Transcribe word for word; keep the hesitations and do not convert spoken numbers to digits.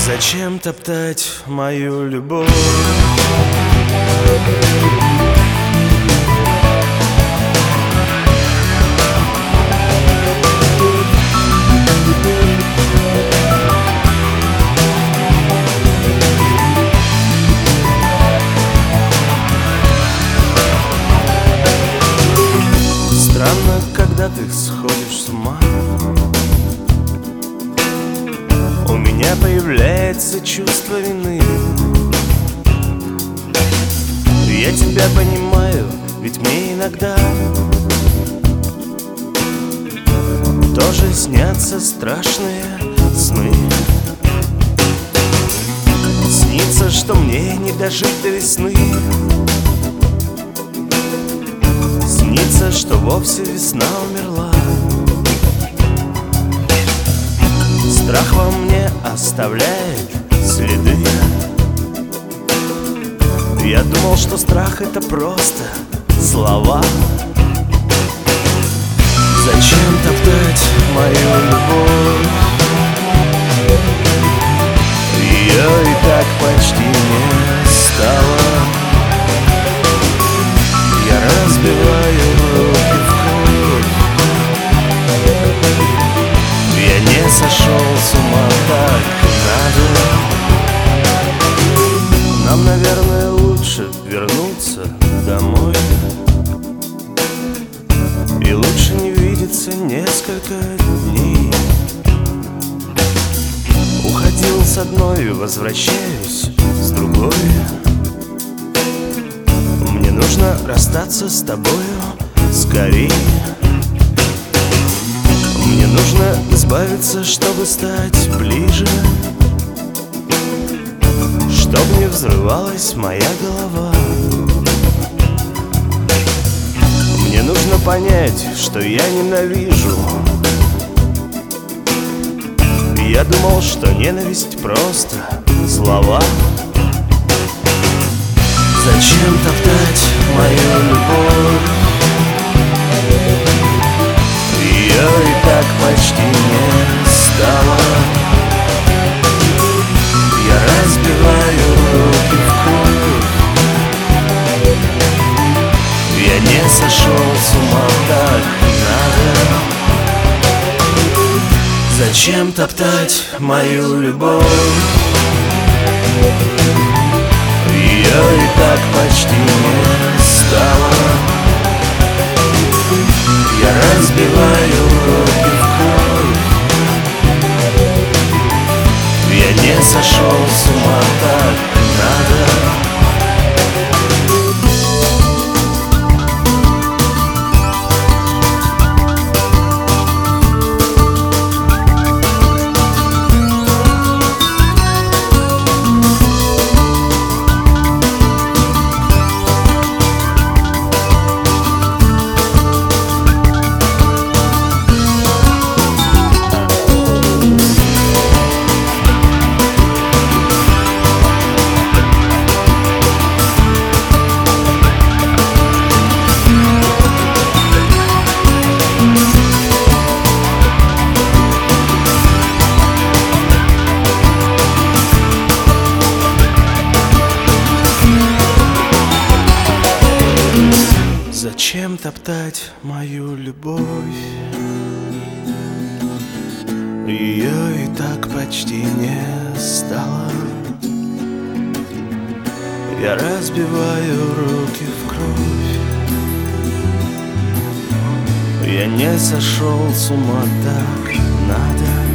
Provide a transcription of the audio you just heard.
Зачем топтать мою любовь? Странно, когда ты сходишь с ума, у меня появляется чувство вины. Я тебя понимаю, ведь мне иногда тоже снятся страшные сны. Снится, что мне не дожить до весны. Снится, что вовсе весна умерла. Страх во мне оставляет следы. Я думал, что страх — это просто слова. Зачем топтать мою любовь? Ее и так почти не стало. Я разбиваю руки в кровь. Я не сошел с ума, так надо. Нам, наверное, лучше вернуться домой. И лучше не видеться несколько дней. Уходил с одной, возвращаюсь с другой. Мне нужно расстаться с тобою скорее. Мне нужно избавиться, чтобы стать ближе, чтобы не взрывалась моя голова. Мне нужно понять, что я ненавижу. Я думал, что ненависть просто слова. Зачем топтать мою любовь? Ее и так почти не стало. Я разбиваю руки в кровь. Я не сошел с ума, так надо. Зачем топтать мою любовь? Ее и так почти не стало. Я разбиваю руки в кровь. Я не сошел с ума, так надо. Зачем топтать мою любовь? Ее и так почти не стало. Я разбиваю руки в кровь. Я не сошел с ума, так надо.